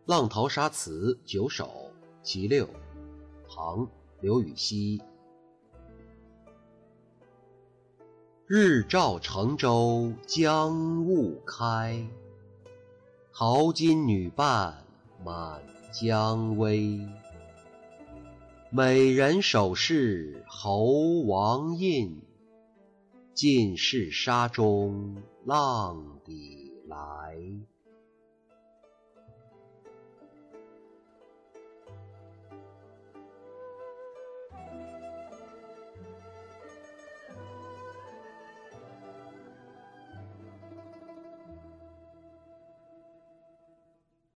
浪淘沙词九首其六，唐·刘禹锡。日照乘舟将雾开，淘金女伴满江威。美人手饰侯王印，尽是沙中浪底来。